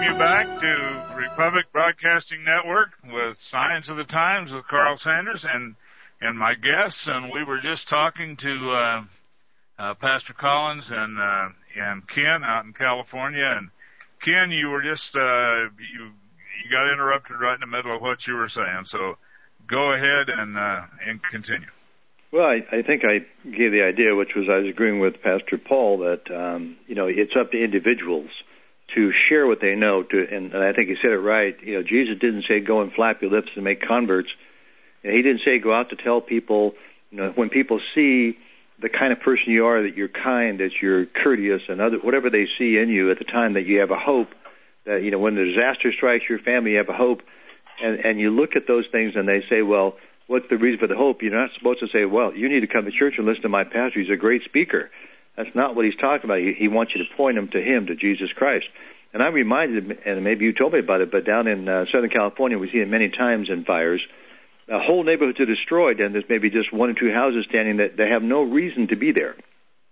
welcome you back to Republic Broadcasting Network with Signs of the Times with Carl Sanders and my guests. And we were just talking to Pastor Collins and Ken out in California. And Ken, you were just you got interrupted right in the middle of what you were saying. So go ahead and continue. Well, I think I gave the idea, which was I was agreeing with Pastor Paul that it's up to individuals to share what they know. And I think he said it right. Jesus didn't say go and flap your lips and make converts. And he didn't say go out to tell people. When people see the kind of person you are, that you're kind, that you're courteous, and whatever they see in you at the time, that you have a hope. That when the disaster strikes your family, you have a hope. And you look at those things and they say, well, what's the reason for the hope? You're not supposed to say, well, you need to come to church and listen to my pastor. He's a great speaker. That's not what he's talking about. He wants you to point him to Jesus Christ. And I'm reminded, and maybe you told me about it, but down in Southern California, we see it many times in fires. Whole neighborhoods are destroyed, and there's maybe just one or two houses standing that they have no reason to be there.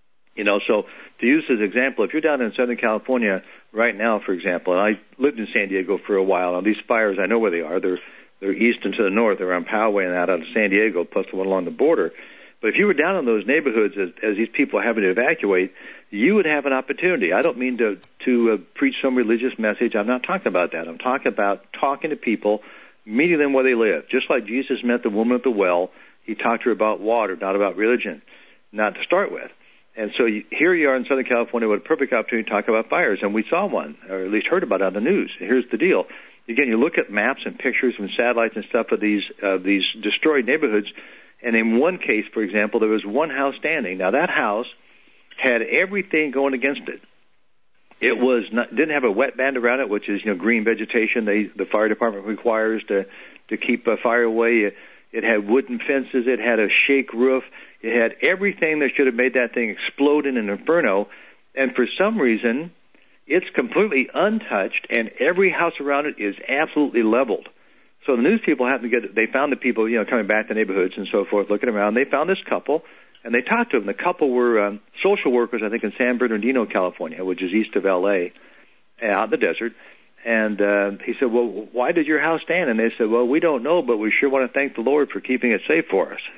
So to use as an example, if you're down in Southern California right now, for example, and I lived in San Diego for a while, and these fires, I know where they are. They're east and to the north. They're on Poway and out of San Diego, plus the one along the border. But if you were down in those neighborhoods as these people are having to evacuate, you would have an opportunity. I don't mean to preach some religious message. I'm not talking about that. I'm talking about talking to people, meeting them where they live. Just like Jesus met the woman at the well, he talked to her about water, not about religion, not to start with. And so here you are in Southern California with a perfect opportunity to talk about fires, and we saw one, or at least heard about it on the news. Here's the deal. Again, you look at maps and pictures and satellites and stuff of these destroyed neighborhoods, and in one case, for example, there was one house standing. Now, that house had everything going against it. It didn't have a wet band around it, which is green vegetation the fire department requires to keep a fire away. It had wooden fences. It had a shake roof. It had everything that should have made that thing explode in an inferno. And for some reason, it's completely untouched, and every house around it is absolutely leveled. So the news people they found the people, coming back to neighborhoods and so forth, looking around. They found this couple, and they talked to them. The couple were social workers, I think, in San Bernardino, California, which is east of L.A., out in the desert. And he said, well, why did your house stand? And they said, well, we don't know, but we sure want to thank the Lord for keeping it safe for us.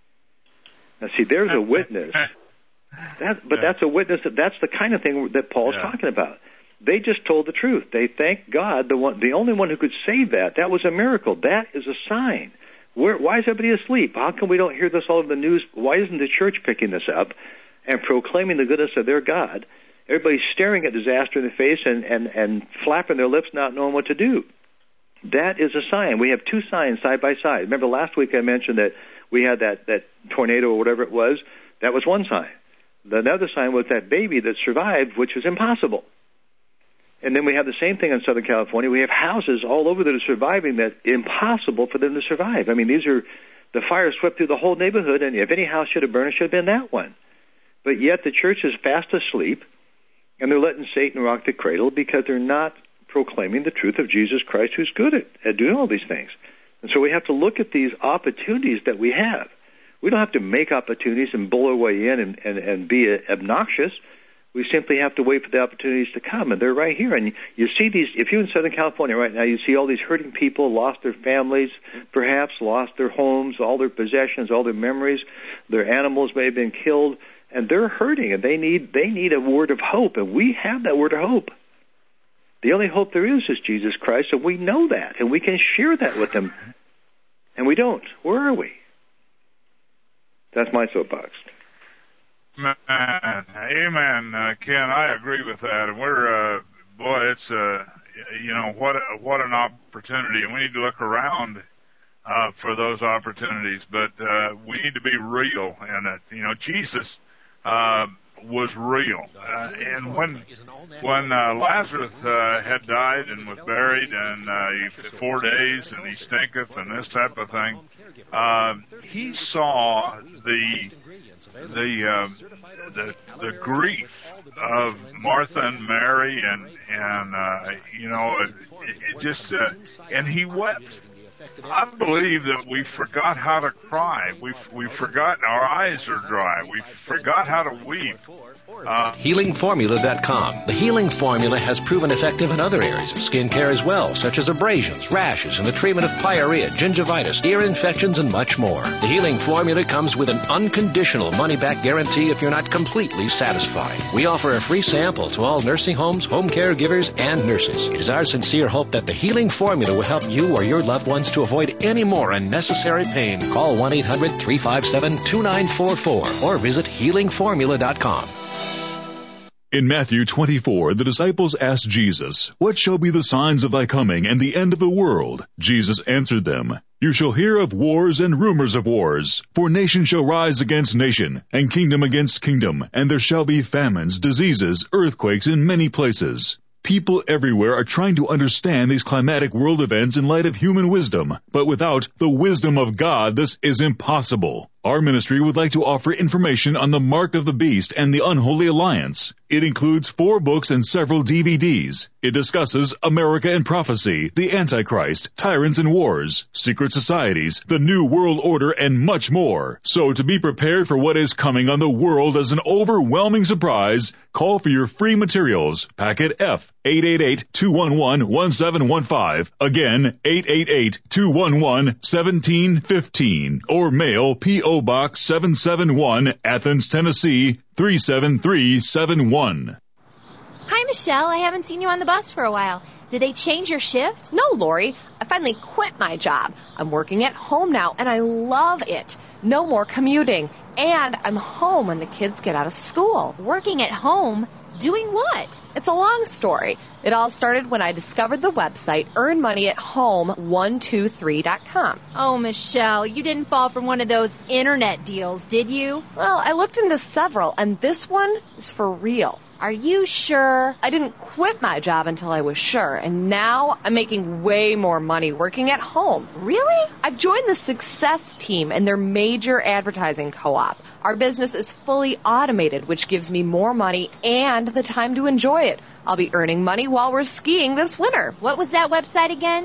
Now, see, there's a witness. That's a witness. That's the kind of thing that Paul's talking about. They just told the truth. They thanked God, the only one who could save that. That was a miracle. That is a sign. Why is everybody asleep? How come we don't hear this all over the news? Why isn't the church picking this up and proclaiming the goodness of their God? Everybody's staring at disaster in the face and flapping their lips, not knowing what to do. That is a sign. We have two signs side by side. Remember last week I mentioned that we had that tornado or whatever it was. That was one sign. The other sign was that baby that survived, which was impossible. And then we have the same thing in Southern California. We have houses all over that are surviving that impossible for them to survive. I mean, the fire swept through the whole neighborhood, and if any house should have burned, it should have been that one. But yet the church is fast asleep, and they're letting Satan rock the cradle because they're not proclaiming the truth of Jesus Christ, who's good at doing all these things. And so we have to look at these opportunities that we have. We don't have to make opportunities and bull our way in and be obnoxious. We simply have to wait for the opportunities to come, and they're right here. And you see these, if you're in Southern California right now, you see all these hurting people, lost their families, perhaps lost their homes, all their possessions, all their memories. Their animals may have been killed, and they're hurting, and they need a word of hope, and we have that word of hope. The only hope there is Jesus Christ, and we know that, and we can share that with them, and we don't. Where are we? That's my soapbox. Amen, Ken. I agree with that. And we're, it's what an opportunity, and we need to look around for those opportunities. But we need to be real, and Jesus was real. And when Lazarus had died and was buried, and 4 days, and he stinketh, and this type of thing, he saw the grief of Martha and Mary, and he wept. I believe that we forgot how to cry. We've forgotten, our eyes are dry. We forgot how to weep. HealingFormula.com. The Healing Formula has proven effective in other areas of skin care as well, such as abrasions, rashes, and the treatment of pyorrhea, gingivitis, ear infections, and much more. The Healing Formula comes with an unconditional money-back guarantee if you're not completely satisfied. We offer a free sample to all nursing homes, home caregivers, and nurses. It is our sincere hope that the Healing Formula will help you or your loved ones to avoid any more unnecessary pain. Call 1-800-357-2944 or visit HealingFormula.com. In Matthew 24, the disciples asked Jesus, "What shall be the signs of thy coming and the end of the world?" Jesus answered them, "You shall hear of wars and rumors of wars. For nation shall rise against nation, and kingdom against kingdom, and there shall be famines, diseases, earthquakes in many places." People everywhere are trying to understand these climatic world events in light of human wisdom, but without the wisdom of God, this is impossible. Our ministry would like to offer information on the Mark of the Beast and the Unholy Alliance. It includes 4 books and several DVDs. It discusses America and prophecy, the Antichrist, tyrants and wars, secret societies, the New World Order, and much more. So to be prepared for what is coming on the world as an overwhelming surprise, call for your free materials. Packet F, 888-211-1715. Again, 888-211-1715. Or mail P.O. Box 771, Athens, Tennessee, 37371. Hi, Michelle. I haven't seen you on the bus for a while. Did they change your shift? No, Lori. I finally quit my job. I'm working at home now, and I love it. No more commuting. And I'm home when the kids get out of school. Working at home? Doing what? It's a long story. It all started when I discovered the website earnmoneyathome123.com. Oh, Michelle, you didn't fall for one of those internet deals, did you? Well, I looked into several, and this one is for real. Are you sure? I didn't quit my job until I was sure, and now I'm making way more money working at home. Really? I've joined the Success Team and their major advertising co-op. Our business is fully automated, which gives me more money and the time to enjoy it. I'll be earning money while we're skiing this winter. What was that website again?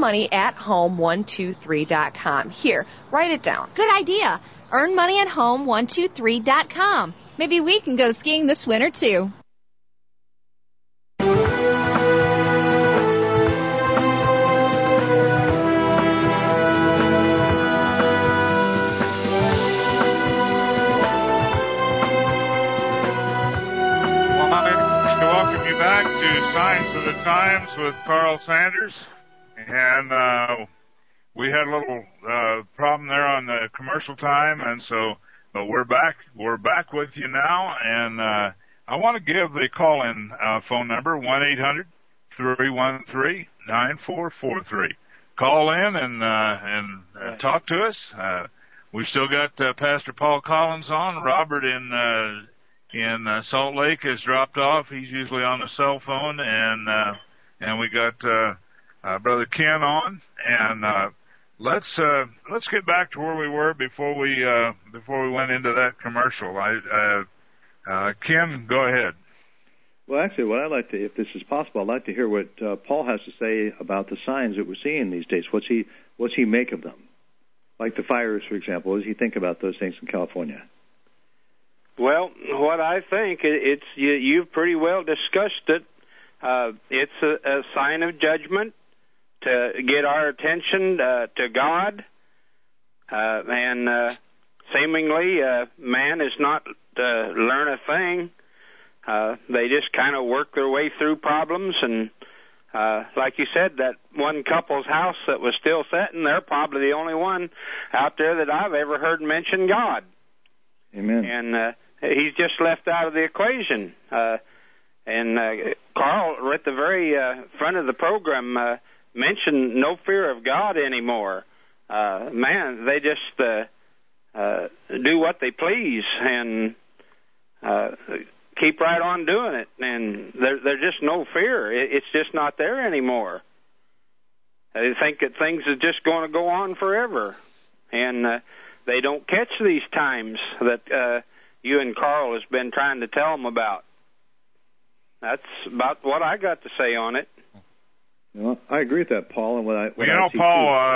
earnmoneyathome123.com. Here, write it down. Good idea. earnmoneyathome123.com. Maybe we can go skiing this winter, too. Back to Signs of the Times with Carl Sanders, and we had a little problem there on the commercial time, and so we're back with you now, and I want to give the call-in phone number 1-800-313-9443. Call in and talk to us. We still got Pastor Paul Collins on. Robert in Salt Lake has dropped off. He's usually on the cell phone, and we got Brother Ken on. And let's get back to where we were before we went into that commercial. Ken, go ahead. Well, actually, what I'd like to, if this is possible, I'd like to hear what Paul has to say about the signs that we're seeing these days. What's he make of them? Like the fires, for example. What does he think about those things in California? Well, what I think, you've pretty well discussed it. It's a sign of judgment to get our attention to God, and seemingly man is not to learn a thing. They just kind of work their way through problems, and like you said, that one couple's house that was still sitting there, probably the only one out there that I've ever heard mention God. Amen. And he's just left out of the equation. And Carl, at the very front of the program, mentioned no fear of God anymore. Man, they just do what they please and keep right on doing it. And there's just no fear. It's just not there anymore. They think that things are just going to go on forever. And they don't catch these times that you and Carl has been trying to tell them about. That's about what I got to say on it. Well, I agree with that, Paul. And Paul,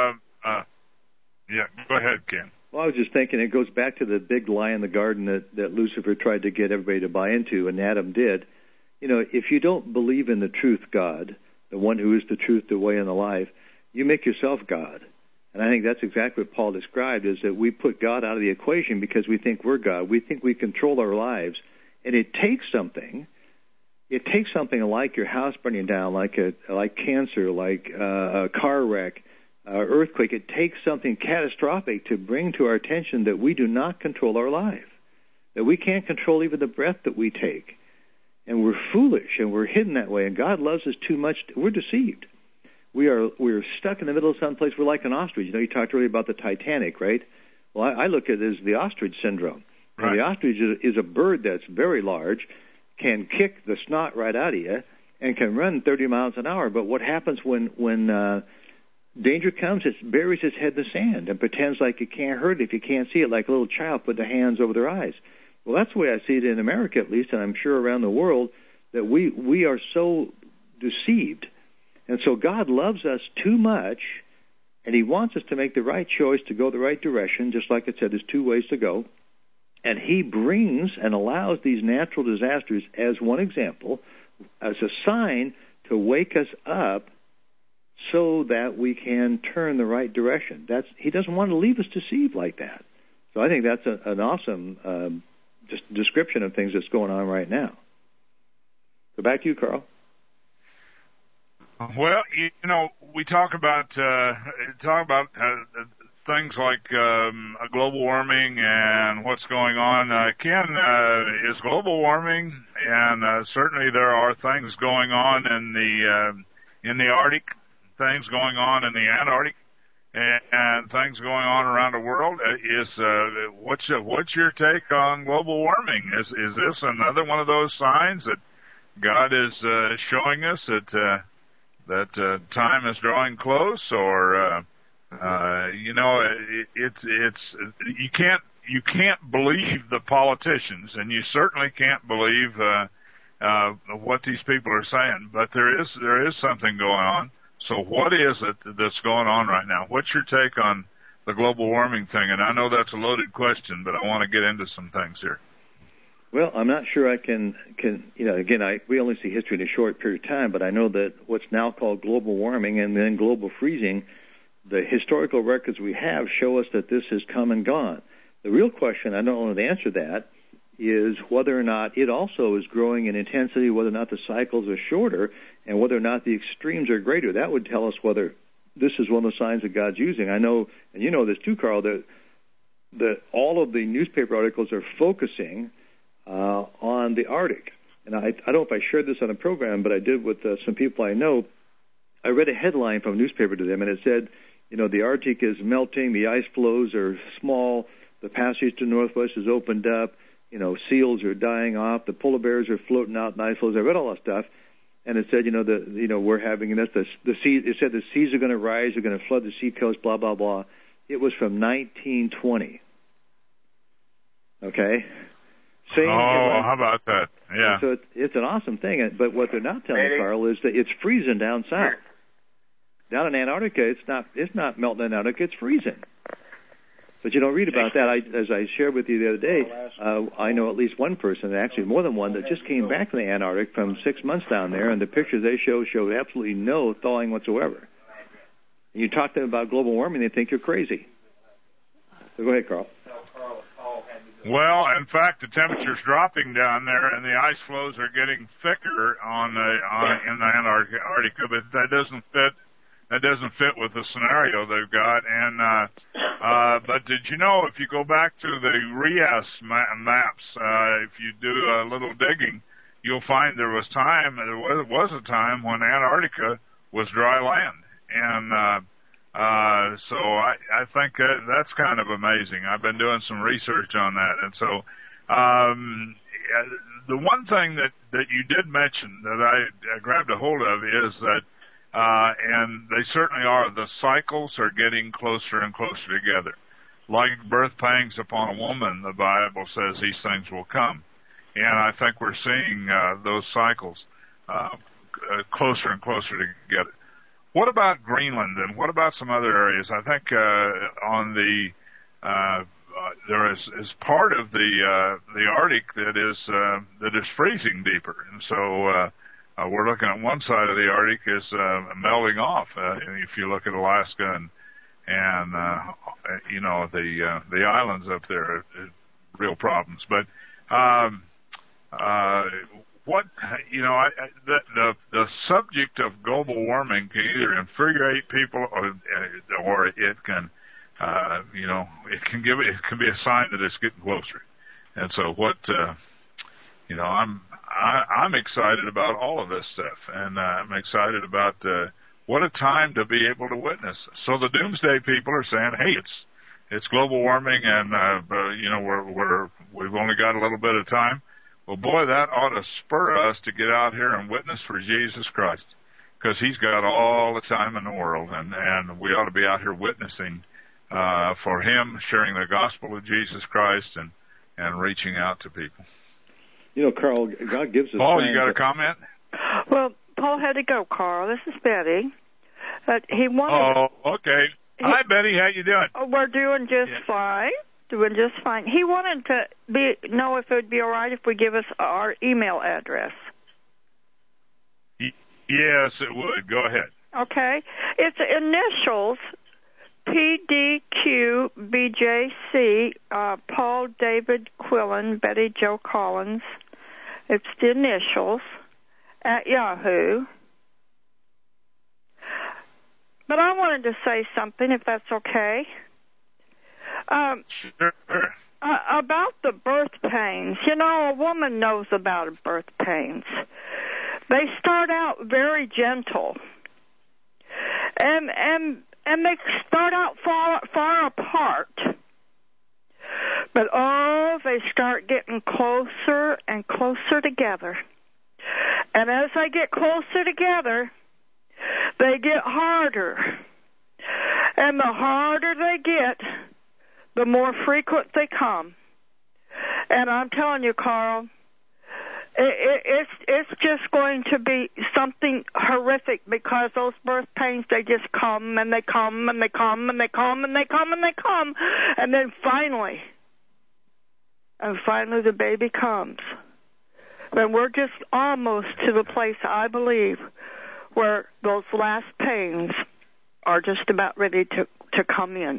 Yeah, go ahead, Ken. Well, I was just thinking it goes back to the big lie in the garden that Lucifer tried to get everybody to buy into, and Adam did. You know, if you don't believe in the truth God, the one who is the truth, the way, and the life, you make yourself God. And I think that's exactly what Paul described, is that we put God out of the equation because we think we're God. We think we control our lives. And it takes something. It takes something like your house burning down, like cancer, like a car wreck, earthquake. It takes something catastrophic to bring to our attention that we do not control our life, that we can't control even the breath that we take. And we're foolish, and we're hidden that way. And God loves us too much. We're deceived. We're stuck in the middle of someplace. We're like an ostrich. You know, you talked earlier about the Titanic, right? Well, I look at it as the ostrich syndrome. Right. And the ostrich is a bird that's very large, can kick the snot right out of you, and can run 30 miles an hour. But what happens when danger comes? It buries its head in the sand and pretends like it can't hurt it if you can't see it, like a little child putting their hands over their eyes. Well, that's the way I see it in America, at least, and I'm sure around the world, that we are so deceived. And so God loves us too much, and He wants us to make the right choice to go the right direction, just like it said, there's two ways to go. And He brings and allows these natural disasters as one example, as a sign to wake us up so that we can turn the right direction. He doesn't want to leave us deceived like that. So I think that's an awesome description of things that's going on right now. So back to you, Carl. Well, you know, we talk about things like global warming and what's going on. Ken, is global warming, and certainly there are things going on in the Arctic, things going on in the Antarctic, and things going on around the world. What's your take on global warming? Is this another one of those signs that God is showing us that time is drawing close, or it's you can't believe the politicians, and you certainly can't believe what these people are saying. But there is something going on. So what is it that's going on right now? What's your take on the global warming thing? And I know that's a loaded question, but I want to get into some things here. Well, I'm not sure I can again, we only see history in a short period of time, but I know that what's now called global warming and then global freezing, the historical records we have show us that this has come and gone. The real question, I don't know the answer to that, is whether or not it also is growing in intensity, whether or not the cycles are shorter, and whether or not the extremes are greater. That would tell us whether this is one of the signs that God's using. I know, and you know this too, Carl, that all of the newspaper articles are focusing on the Arctic. And I don't know if I shared this on the program, but I did with some people I know. I read a headline from a newspaper to them, and it said, the Arctic is melting, the ice floes are small, the passage to the northwest is opened up, seals are dying off, the polar bears are floating out in ice floes. I read all that stuff, and it said, we're having this. The sea. It said the seas are going to rise, they're going to flood the seacoast, blah blah blah. It was from 1920. Okay. How about that? Yeah. So it's an awesome thing, but what they're not telling you, Carl, is that it's freezing down south. Down in Antarctica, it's not melting in Antarctica, it's freezing. But you don't read about that. As I shared with you the other day, I know at least one person, actually more than one, that just came back from the Antarctic from 6 months down there, and the pictures they showed absolutely no thawing whatsoever. And you talk to them about global warming, they think you're crazy. So go ahead, Carl. Well, in fact, the temperature's dropping down there, and the ice floes are getting thicker in the Antarctica, but that doesn't fit with the scenario they've got. And but did you know, if you go back to the RIAS maps, if you do a little digging, you'll find there was a time when Antarctica was dry land, and so I think that's kind of amazing. I've been doing some research on that. And so the one thing that you did mention that I grabbed a hold of is that, and they certainly are, the cycles are getting closer and closer together. Like birth pangs upon a woman, the Bible says these things will come. And I think we're seeing those cycles closer and closer together. What about Greenland, and what about some other areas? I think on the there is part of the Arctic that is freezing deeper, and so we're looking at one side of the Arctic is melting off. If you look at Alaska and you know the islands up there, real problems. But what the subject of global warming can either infuriate people or it can it can be a sign that it's getting closer. And so I'm excited about all of this stuff, and I'm excited about what a time to be able to witness. So the doomsday people are saying, hey, it's global warming, and we've only got a little bit of time. Well, boy, that ought to spur us to get out here and witness for Jesus Christ, because he's got all the time in the world, and we ought to be out here witnessing for him, sharing the gospel of Jesus Christ and reaching out to people. You know, Carl, God gives us... Paul, you got a comment? Well, Paul had to go, Carl. This is Betty. But he wanted... Oh, okay. Hi, Betty. How you doing? We're doing just fine. Doing just fine. He wanted to know if it would be all right if we give us our email address. Yes, it would. Go ahead. Okay. It's initials, PDQBJC, Paul David Quillen, Betty Joe Collins. It's the initials at Yahoo. But I wanted to say something, if that's okay. Sure. About the birth pains. You know, a woman knows about birth pains. They start out very gentle. And they start out far apart. But they start getting closer and closer together. And as they get closer together, they get harder. And the harder they get, the more frequent they come. And I'm telling you, Carl, it's just going to be something horrific, because those birth pains, they just come and they come and they come and they come and they come and they come. And then finally the baby comes. And we're just almost to the place, I believe, where those last pains are just about ready to come in.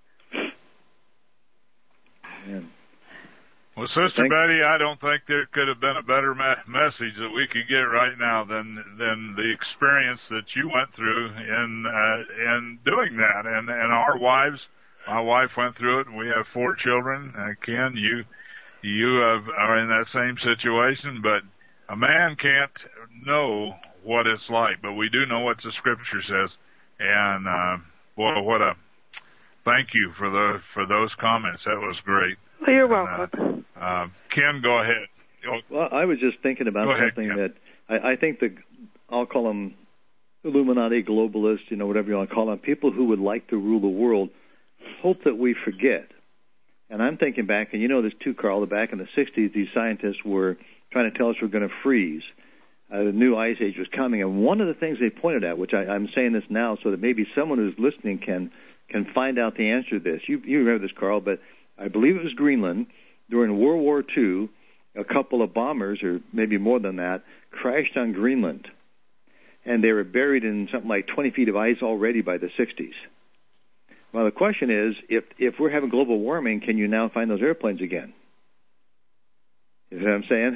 Man. Well, Sister Betty, I don't think there could have been a better message that we could get right now than the experience that you went through in doing that. And our wives, my wife went through it, and we have 4 children. Ken, you are in that same situation, but a man can't know what it's like, but we do know what the Scripture says. And boy, thank you for those comments. That was great. Well, you're welcome. Ken, go ahead. Well, I was just thinking about something that I think I'll call them Illuminati globalists, whatever you want to call them, people who would like to rule the world, hope that we forget. And I'm thinking back, and you know this too, Carl, that back in the 60s, these scientists were trying to tell us we're going to freeze. The new ice age was coming, and one of the things they pointed at, which I'm saying this now so that maybe someone who's listening can find out the answer to this. You remember this, Carl, but I believe it was Greenland. During World War II, a couple of bombers, or maybe more than that, crashed on Greenland. And they were buried in something like 20 feet of ice already by the 60s. Well, the question is, if we're having global warming, can you now find those airplanes again? You know what I'm saying?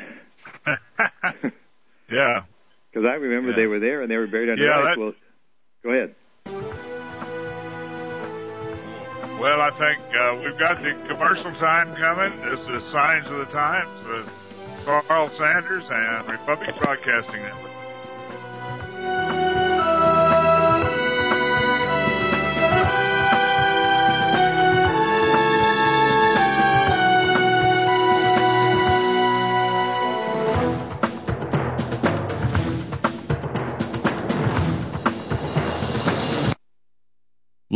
Yeah. Because I remember they were there and they were buried under ice. Well, go ahead. Well, I think we've got the commercial time coming. This is Signs of the Times with Carl Sanders and Republic Broadcasting Network.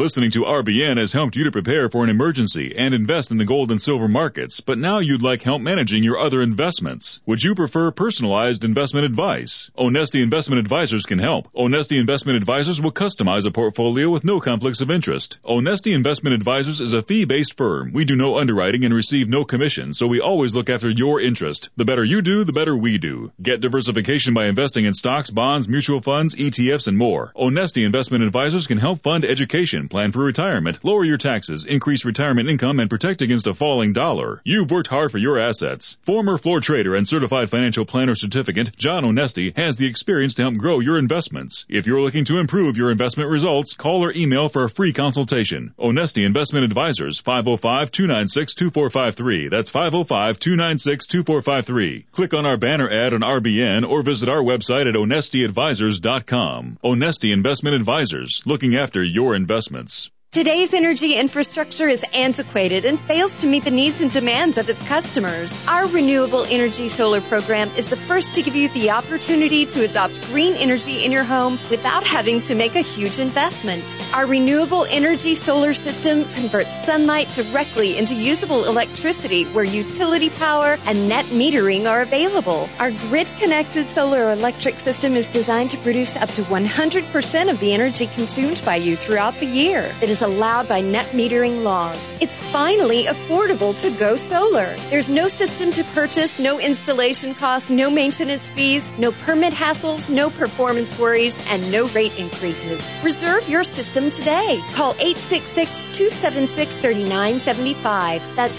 Listening to RBN has helped you to prepare for an emergency and invest in the gold and silver markets, but now you'd like help managing your other investments. Would you prefer personalized investment advice? Onesti Investment Advisors can help. Onesti Investment Advisors will customize a portfolio with no conflicts of interest. Onesti Investment Advisors is a fee-based firm. We do no underwriting and receive no commission, so we always look after your interest. The better you do, the better we do. Get diversification by investing in stocks, bonds, mutual funds, ETFs, and more. Onesti Investment Advisors can help fund education, plan for retirement, lower your taxes, increase retirement income, and protect against a falling dollar. You've worked hard for your assets. Former floor trader and certified financial planner certificate, John Onesti, has the experience to help grow your investments. If you're looking to improve your investment results, call or email for a free consultation. Onesti Investment Advisors, 505-296-2453. That's 505-296-2453. Click on our banner ad on RBN or visit our website at onestiadvisors.com. Onesti Investment Advisors, looking after your investments. Today's energy infrastructure is antiquated and fails to meet the needs and demands of its customers. Our Renewable Energy Solar program is the first to give you the opportunity to adopt green energy in your home without having to make a huge investment. Our Renewable Energy Solar system converts sunlight directly into usable electricity where utility power and net metering are available. Our grid-connected solar electric system is designed to produce up to 100% of the energy consumed by you throughout the year. It is allowed by net metering laws. It's finally affordable to go solar. There's no system to purchase, no installation costs, no maintenance fees, no permit hassles, no performance worries, and no rate increases. Reserve your system today. Call 866-276-3975. That's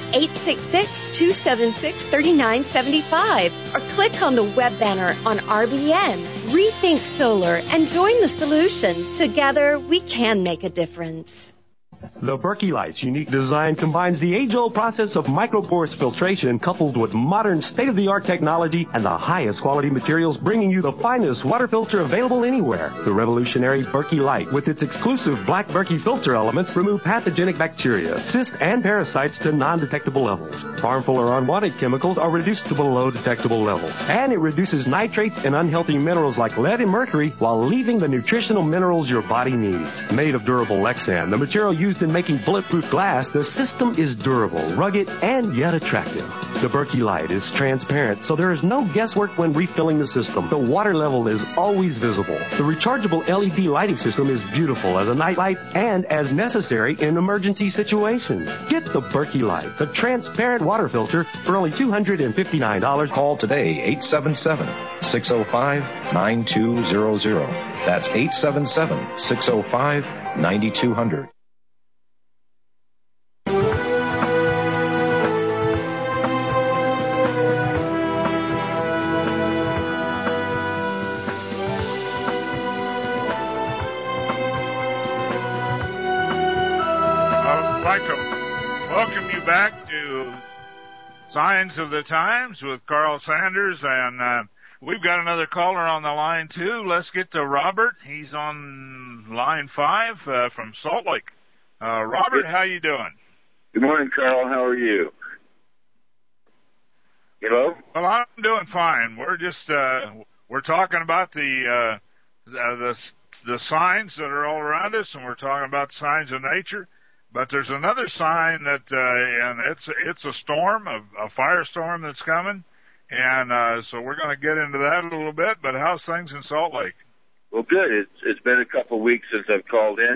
866-276-3975. Or click on the web banner on RBN. Rethink solar and join the solution. Together, we can make a difference. The Berkey Light's unique design combines the age-old process of microporous filtration coupled with modern state-of-the-art technology and the highest quality materials, bringing you the finest water filter available anywhere. The revolutionary Berkey Light, with its exclusive black Berkey filter elements, remove pathogenic bacteria, cysts, and parasites to non-detectable levels. Harmful or unwanted chemicals are reduced to below detectable levels. And it reduces nitrates and unhealthy minerals like lead and mercury while leaving the nutritional minerals your body needs. Made of durable Lexan, the material used in making bulletproof glass, the system is durable, rugged, and yet attractive. The Berkey Light is transparent, so there is no guesswork when refilling the system. The water level is always visible. The rechargeable LED lighting system is beautiful as a nightlight and as necessary in emergency situations. Get the Berkey Light, the transparent water filter, for only $259. Call today, 877-605-9200. That's 877-605-9200. I'd like to welcome you back to Signs of the Times with Carl Sanders, and we've got another caller on the line too. Let's get to Robert. He's on line 5 from Salt Lake. Robert, how you doing? Good morning, Carl. How are you? Hello? Well, I'm doing fine. We're just we're talking about the signs that are all around us, and we're talking about signs of nature. But there's another sign that, and it's a storm, a firestorm that's coming, and so we're going to get into that a little bit. But how's things in Salt Lake? Well, good. It's been a couple of weeks since I've called in,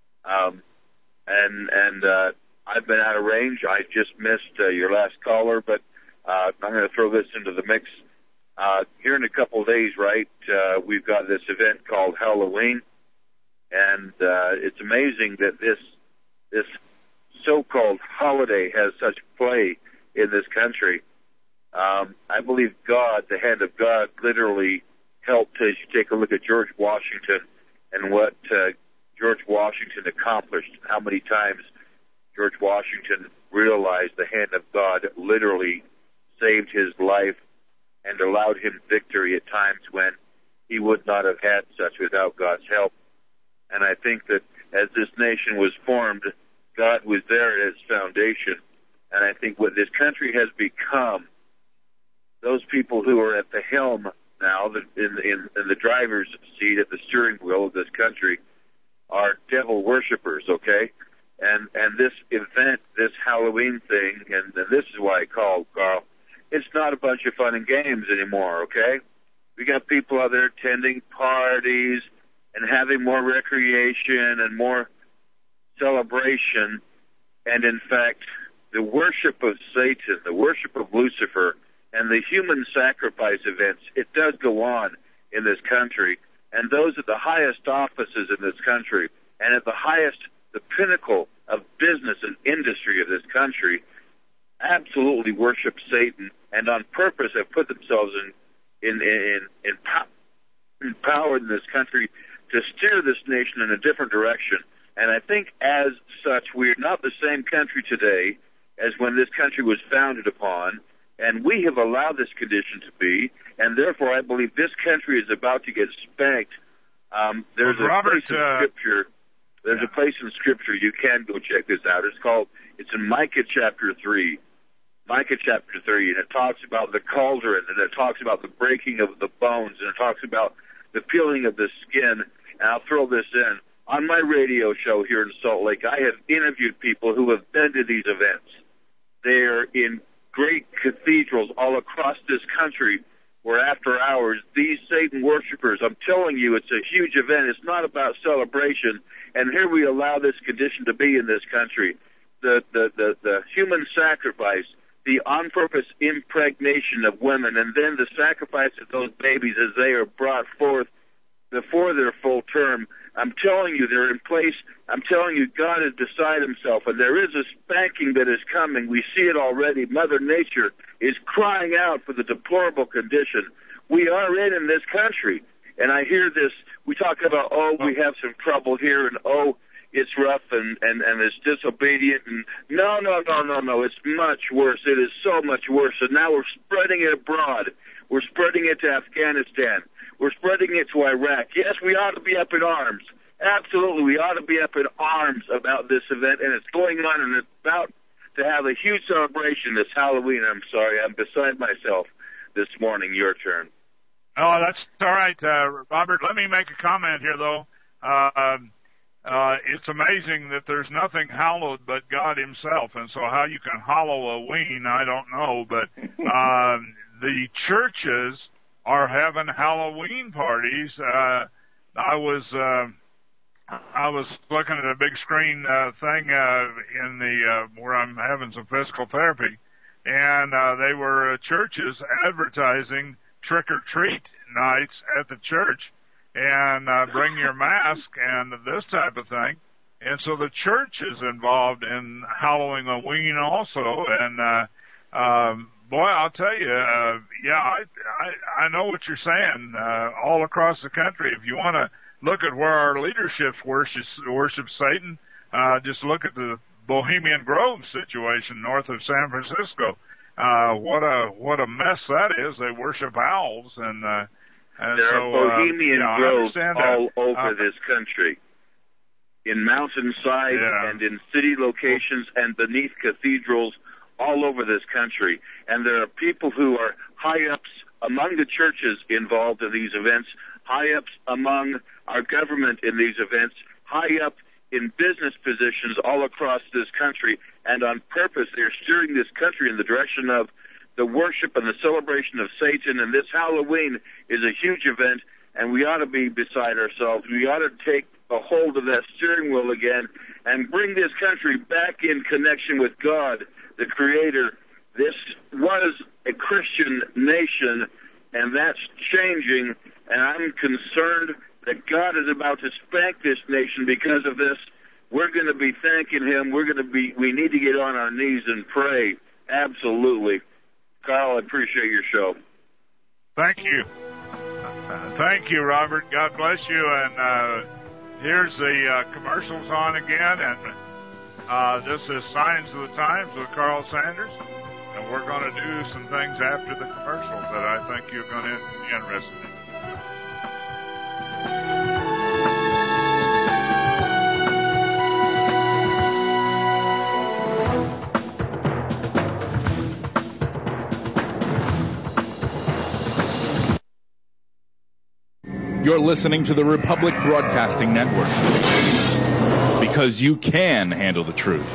and I've been out of range. I just missed your last caller, but I'm going to throw this into the mix. Here in a couple of days, right? We've got this event called Halloween, and it's amazing that this so-called holiday has such play in this country. I believe God, the hand of God, literally helped as you take a look at George Washington and what George Washington accomplished, how many times George Washington realized the hand of God literally saved his life and allowed him victory at times when he would not have had such without God's help. And I think that as this nation was formed, God was there at its foundation. And I think what this country has become, those people who are at the helm now, in the driver's seat at the steering wheel of this country, are devil worshippers, okay? And this event, this Halloween thing, and this is why I called, Carl, it's not a bunch of fun and games anymore, okay? We got people out there attending parties and having more recreation and more celebration. And in fact, the worship of Satan, the worship of Lucifer, and the human sacrifice events, it does go on in this country. And those at the highest offices in this country and at the highest, the pinnacle of business and industry of this country absolutely worship Satan, and on purpose have put themselves empowered in this country to steer this nation in a different direction. And I think as such, we're not the same country today as when this country was founded upon, and we have allowed this condition to be, and therefore I believe this country is about to get spanked. There's a place in Scripture. There's a place in Scripture, you can go check this out. It's in Micah chapter 3. Micah chapter 3, and it talks about the cauldron, and it talks about the breaking of the bones, and it talks about the peeling of the skin. And I'll throw this in. On my radio show here in Salt Lake, I have interviewed people who have been to these events. They're in great cathedrals all across this country where after hours, these Satan worshipers, I'm telling you, it's a huge event. It's not about celebration. And here we allow this condition to be in this country. The human sacrifice, the on-purpose impregnation of women, and then the sacrifice of those babies as they are brought forth before their full term. I'm telling you, they're in place. I'm telling you, God has decided himself, and there is a spanking that is coming. We see it already. Mother Nature is crying out for the deplorable condition we are in this country. And I hear this, we talk about, we have some trouble here, and it's rough and it's disobedient. And no. It's much worse. It is so much worse. And now we're spreading it abroad. We're spreading it to Afghanistan. We're spreading it to Iraq. Yes, we ought to be up in arms. Absolutely, we ought to be up in arms about this event. And it's going on, and it's about to have a huge celebration this Halloween. I'm sorry, I'm beside myself this morning. Your turn. Oh, that's all right, Robert. Let me make a comment here, though. It's amazing that there's nothing hallowed but God himself, and so how you can hallow a ween, I don't know, but the churches are having Halloween parties. I was looking at a big screen thing in the where I'm having some physical therapy, and they were churches advertising trick-or-treat nights at the church, and bring your mask and this type of thing. And so the church is involved in hallowing a ween also. And boy, I'll tell you, I know what you're saying. All across the country, if you want to look at where our leadership worships Satan, just look at the Bohemian Grove situation north of San Francisco. What a mess that is. They worship owls, and there are Bohemian groves all over this country, in mountainside and in city locations and beneath cathedrals all over this country. And there are people who are high-ups among the churches involved in these events, high-ups among our government in these events, high-up in business positions all across this country, and on purpose they're steering this country in the direction of the worship and the celebration of Satan. And this Halloween is a huge event, and we ought to be beside ourselves. We ought to take a hold of that steering wheel again and bring this country back in connection with God, the Creator. This was a Christian nation, and that's changing, and I'm concerned that God is about to spank this nation because of this. We're going to be thanking him. We need to get on our knees and pray. Absolutely. Carl, I appreciate your show. Thank you. Thank you, Robert. God bless you. And here's the commercials on again. And this is Signs of the Times with Carl Sanders. And we're going to do some things after the commercial that I think you're going to be interested in. You're listening to the Republic Broadcasting Network. because you can handle the truth.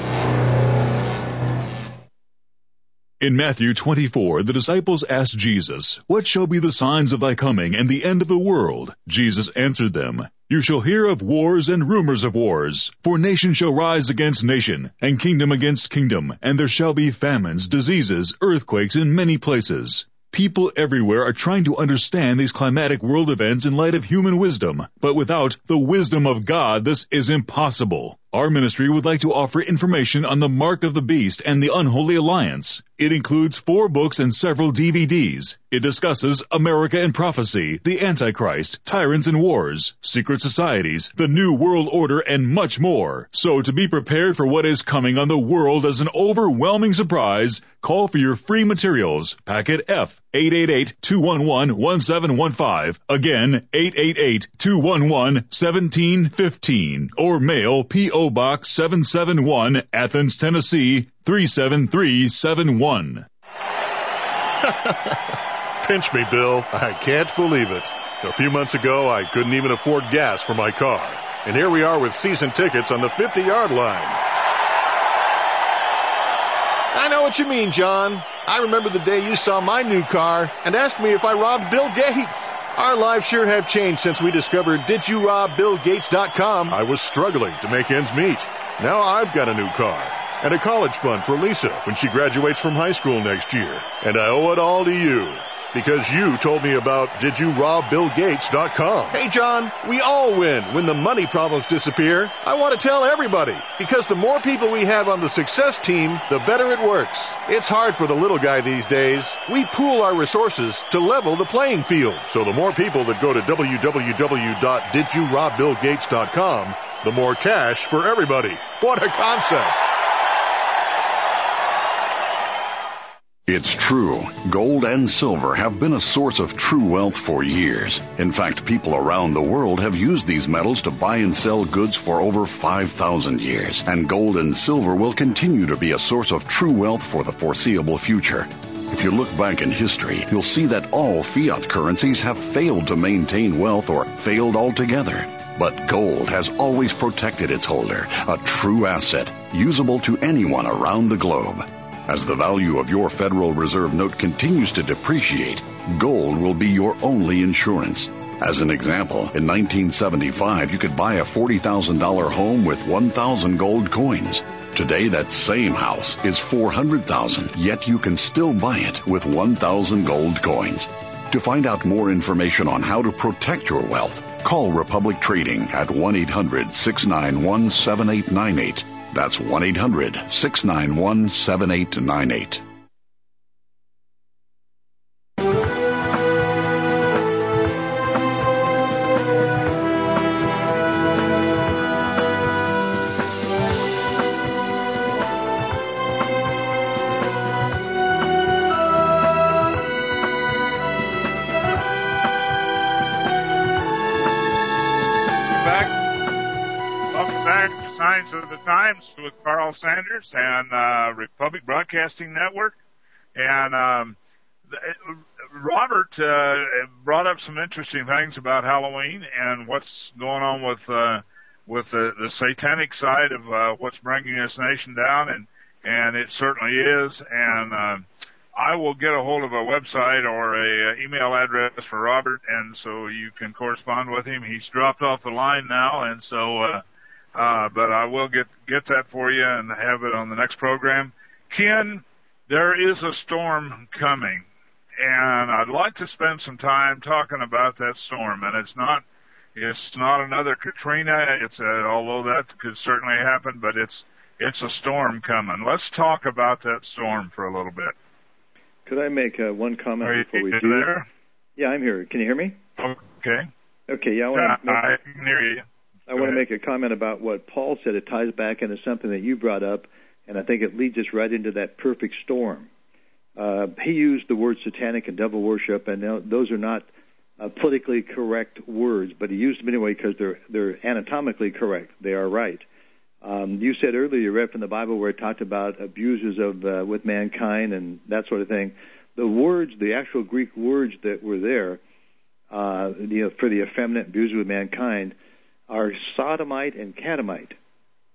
In Matthew 24, the disciples asked Jesus, "What shall be the signs of thy coming and the end of the world?" Jesus answered them, "You shall hear of wars and rumors of wars. For nation shall rise against nation, and kingdom against kingdom, and there shall be famines, diseases, earthquakes in many places." People everywhere are trying to understand these climatic world events in light of human wisdom, but without the wisdom of God, this is impossible. Our ministry would like to offer information on the Mark of the Beast and the Unholy Alliance. It includes 4 books and several DVDs. It discusses America and prophecy, the Antichrist, tyrants and wars, secret societies, the New World Order, and much more. So to be prepared for what is coming on the world as an overwhelming surprise, call for your free materials. Packet F, 888-211-1715. Again, 888-211-1715. Or mail P.O. Box 771, Athens, Tennessee, 37371. Pinch me, Bill. I can't believe it. A few months ago, I couldn't even afford gas for my car. And here we are with season tickets on the 50-yard line. I know what you mean, John. I remember the day you saw my new car and asked me if I robbed Bill Gates. Our lives sure have changed since we discovered DidYouRobBillGates.com. I was struggling to make ends meet. Now I've got a new car and a college fund for Lisa when she graduates from high school next year. And I owe it all to you because you told me about DidYouRobBillGates.com. Hey, John, we all win when the money problems disappear. I want to tell everybody because the more people we have on the success team, the better it works. It's hard for the little guy these days. We pool our resources to level the playing field. So the more people that go to www.DidYouRobBillGates.com, the more cash for everybody. What a concept. It's true. Gold and silver have been a source of true wealth for years. In fact, people around the world have used these metals to buy and sell goods for over 5,000 years. And gold and silver will continue to be a source of true wealth for the foreseeable future. If you look back in history, you'll see that all fiat currencies have failed to maintain wealth or failed altogether. But gold has always protected its holder, a true asset, usable to anyone around the globe. As the value of your Federal Reserve note continues to depreciate, gold will be your only insurance. As an example, in 1975, you could buy a $40,000 home with 1,000 gold coins. Today, that same house is $400,000, yet you can still buy it with 1,000 gold coins. To find out more information on how to protect your wealth, call Republic Trading at 1-800-691-7898. That's 1-800-691-7898. Signs of the Times with Carl Sanders and Republic Broadcasting Network. And Robert brought up some interesting things about Halloween and what's going on with the satanic side of what's bringing this nation down, and it certainly is. And I will get a hold of a website or a email address for Robert, and so you can correspond with him. He's dropped off the line now, and so but I will get that for you and have it on the next program. Ken, there is a storm coming, and I'd like to spend some time talking about that storm. And it's not another Katrina. Although that could certainly happen, but it's a storm coming. Let's talk about that storm for a little bit. Could I make one comment before we do there? Yeah, I'm here. Can you hear me? Okay. Okay. Yeah, I can hear you. I want to make a comment about what Paul said. It ties back into something that you brought up, and I think it leads us right into that perfect storm. He used the word satanic and devil worship, and those are not politically correct words, but he used them anyway because they're anatomically correct. They are right. You said earlier you read from the Bible where it talked about abuses with mankind and that sort of thing. The words, the actual Greek words that were there, for the effeminate abuses with mankind, are sodomite and catamite.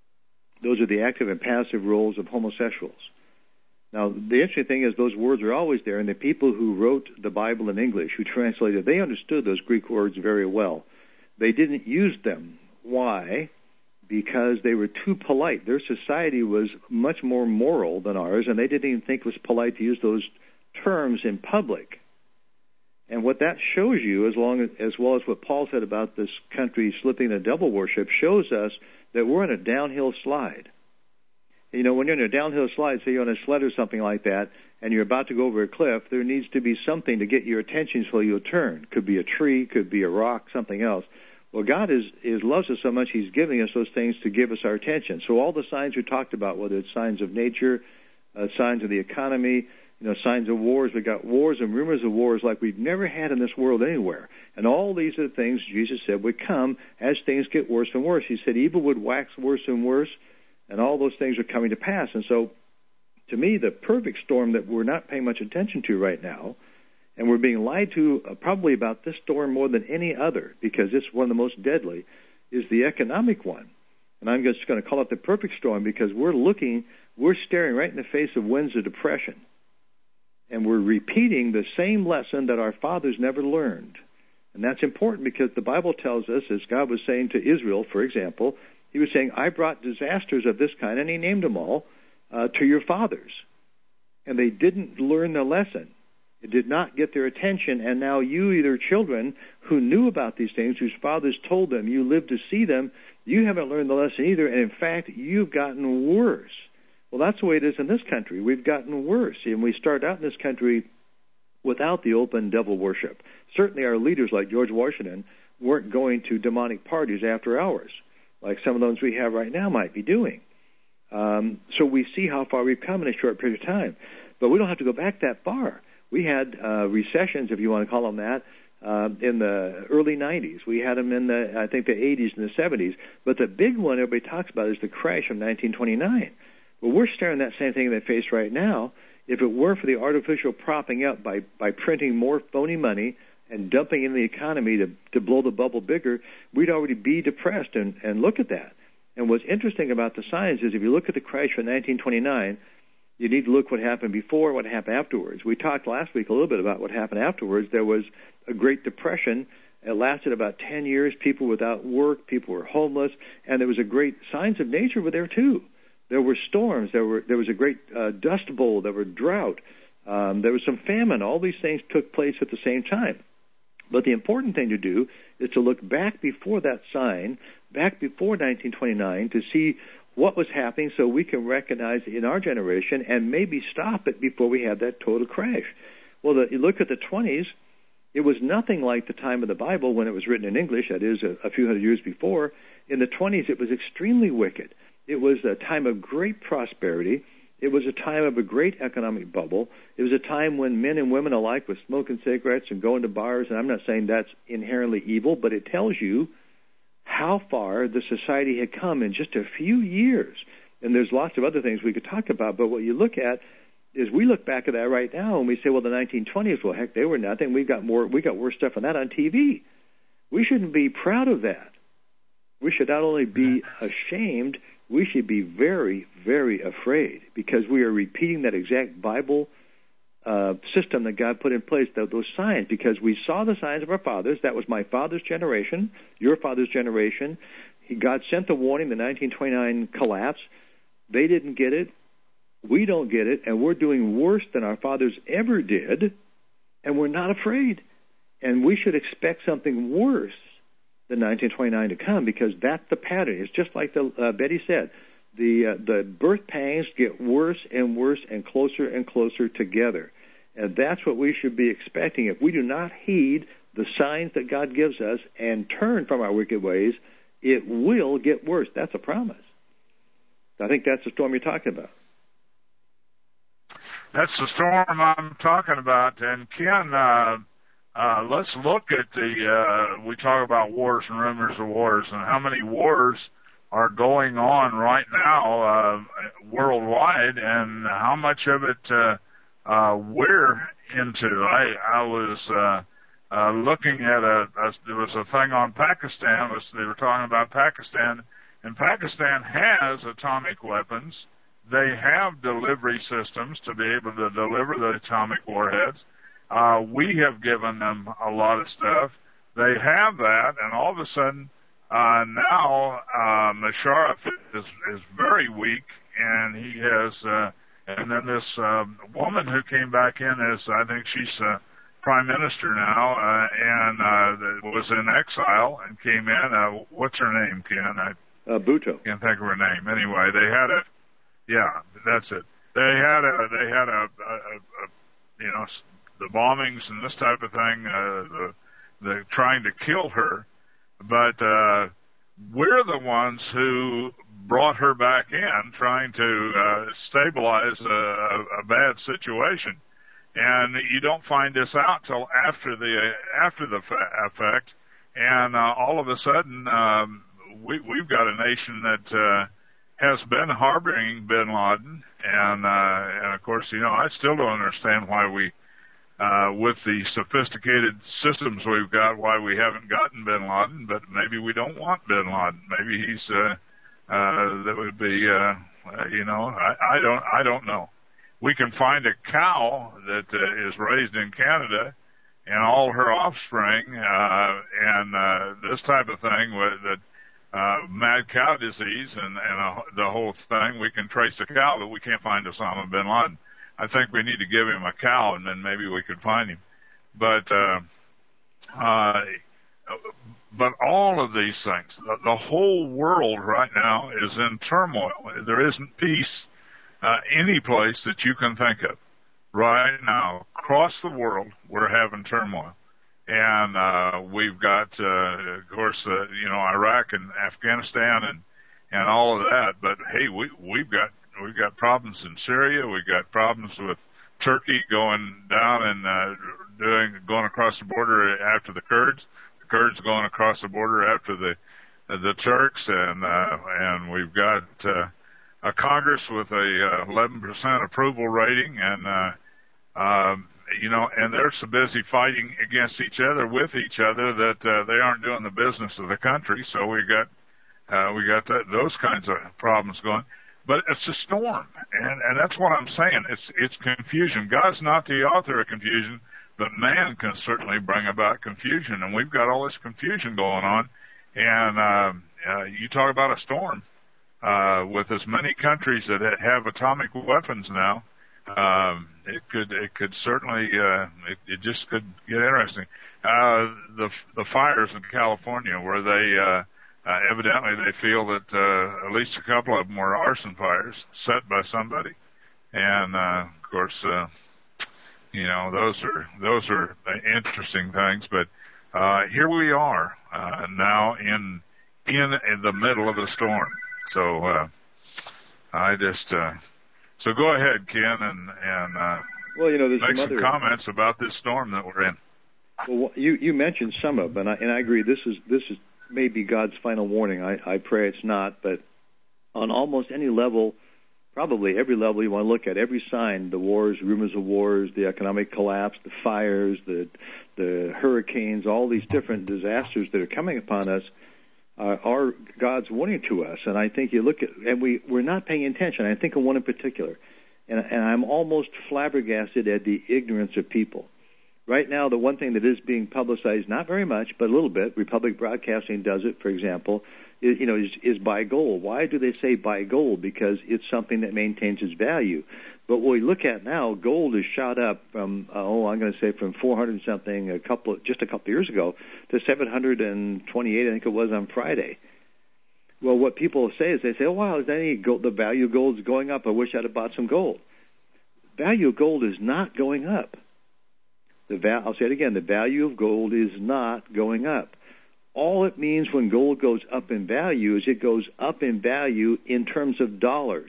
Those are the active and passive roles of homosexuals. Now, the interesting thing is those words are always there, and the people who wrote the Bible in English, who translated, they understood those Greek words very well. They didn't use them. Why? Because they were too polite. Their society was much more moral than ours, and they didn't even think it was polite to use those terms in public. And what that shows you, as well as what Paul said about this country slipping into devil worship, shows us that we're on a downhill slide. You know, when you're in a downhill slide, say you're on a sled or something like that, and you're about to go over a cliff, there needs to be something to get your attention so you'll turn. Could be a tree, could be a rock, something else. Well, God loves us so much, He's giving us those things to give us our attention. So all the signs we talked about, whether it's signs of nature, signs of the economy, signs of wars. We've got wars and rumors of wars like we've never had in this world anywhere. And all these are the things Jesus said would come as things get worse and worse. He said evil would wax worse and worse, and all those things are coming to pass. And so, to me, the perfect storm that we're not paying much attention to right now, and we're being lied to probably about this storm more than any other, because it's one of the most deadly, is the economic one. And I'm just going to call it the perfect storm because we're staring right in the face of winds of depression. And we're repeating the same lesson that our fathers never learned. And that's important because the Bible tells us, as God was saying to Israel, for example, He was saying, I brought disasters of this kind, and He named them all, to your fathers. And they didn't learn the lesson. It did not get their attention, and now you, either children who knew about these things, whose fathers told them, you lived to see them, you haven't learned the lesson either, and in fact, you've gotten worse. Well, that's the way it is in this country. We've gotten worse, and we start out in this country without the open devil worship. Certainly our leaders like George Washington weren't going to demonic parties after hours, like some of those we have right now might be doing. So we see how far we've come in a short period of time. But we don't have to go back that far. We had recessions, if you want to call them that, in the early 90s. We had them in the 80s and the 70s. But the big one everybody talks about is the crash of 1929. Well, we're staring that same thing in the face right now. If it weren't for the artificial propping up by printing more phony money and dumping in the economy to blow the bubble bigger, we'd already be depressed. And look at that. And what's interesting about the signs is if you look at the crash of 1929, you need to look what happened before and what happened afterwards. We talked last week a little bit about what happened afterwards. There was a Great Depression. It lasted about 10 years. People without work, people were homeless, and there was a great signs of nature were there too. There were storms. There was a great dust bowl. There were drought. There was some famine. All these things took place at the same time. But the important thing to do is to look back before that sign, back before 1929, to see what was happening so we can recognize in our generation and maybe stop it before we have that total crash. Well, you look at the 20s, it was nothing like the time of the Bible when it was written in English, that is a few hundred years before. In the 20s, it was extremely wicked. It was a time of great prosperity. It was a time of a great economic bubble. It was a time when men and women alike were smoking cigarettes and going to bars, and I'm not saying that's inherently evil, but it tells you how far the society had come in just a few years. And there's lots of other things we could talk about, but what you look at is we look back at that right now and we say, well, the 1920s, well, heck, they were nothing. We got worse stuff than that on TV. We shouldn't be proud of that. We should not only be ashamed, we should be very, very afraid because we are repeating that exact Bible system that God put in place, those signs, because we saw the signs of our fathers. That was my father's generation, your father's generation. God sent the warning, the 1929 collapse. They didn't get it. We don't get it, and we're doing worse than our fathers ever did, and we're not afraid. And we should expect something worse than 1929 to come because that's the pattern. It's just like Betty said. The birth pangs get worse and worse and closer together. And that's what we should be expecting. If we do not heed the signs that God gives us and turn from our wicked ways, it will get worse. That's a promise. I think that's the storm you're talking about. That's the storm I'm talking about. And Ken, let's look at we talk about wars and rumors of wars and how many wars are going on right now worldwide and how much of it we're into. I was looking at there was a thing on Pakistan. They were talking about Pakistan And Pakistan has atomic weapons. They have delivery systems to be able to deliver the atomic warheads. We have given them a lot of stuff. They have that, and all of a sudden, now Musharraf is very weak, and he has, and then this woman who came back in as, I think she's prime minister now, and was in exile and came in. What's her name, Ken? Bhutto. Can't think of her name. Anyway, they had a, yeah, that's it. They had a you know, the bombings and this type of thing, the trying to kill her, but we're the ones who brought her back in, trying to stabilize a bad situation. And you don't find this out till after the fact, and all of a sudden we've got a nation that has been harboring bin Laden, and of course, you know, I still don't understand why we, with the sophisticated systems we've got, why we haven't gotten bin Laden, but maybe we don't want bin Laden. Maybe he's that would be, you know, I don't know. We can find a cow that is raised in Canada and all her offspring, and this type of thing that mad cow disease and the whole thing. We can trace the cow, but we can't find Osama bin Laden. I think we need to give him a cow, and then maybe we could find him. But all of these things, the whole world right now is in turmoil. There isn't peace any place that you can think of. Right now, across the world, we're having turmoil. And we've got, of course, you know, Iraq and Afghanistan and all of that. But hey, we've got problems in Syria. We've got problems with Turkey going down and going across the border after the Kurds. The Kurds going across the border after the Turks, and we've got a Congress with a 11% approval rating, and you know, and they're so busy fighting against each other with each other that they aren't doing the business of the country. So we got those kinds of problems going. But it's a storm, and that's what I'm saying. It's confusion. God's not the author of confusion, but man can certainly bring about confusion, and we've got all this confusion going on. And you talk about a storm with as many countries that have atomic weapons now. It could certainly it just could get interesting. The fires in California, where they evidently they feel that at least a couple of them were arson fires set by somebody, and of course, you know, those are interesting things. But here we are now in the middle of a storm. So I just. So go ahead, Ken, and well, you know, there's make some some comments about this storm that we're in. Well, you mentioned some of them, and I agree. This is maybe God's final warning. I pray it's not, but on almost any level, probably every level you want to look at, every sign, the wars, rumors of wars, the economic collapse, the fires, the hurricanes, all these different disasters that are coming upon us, are God's warning to us. And I think you look at, and we're not paying attention. I think of one in particular, and I'm almost flabbergasted at the ignorance of people. Right now, the one thing that is being publicized, not very much, but a little bit, Republic Broadcasting does it, for example, is buy gold. Why do they say buy gold? Because it's something that maintains its value. But what we look at now, gold has shot up from, I'm going to say from 400 something just a couple years ago to 728, I think it was on Friday. Well, what people say is they say, oh, wow, is that any gold? The value of gold is going up. I wish I'd have bought some gold. Value of gold is not going up. I'll say it again, the value of gold is not going up. All it means when gold goes up in value is it goes up in value in terms of dollars.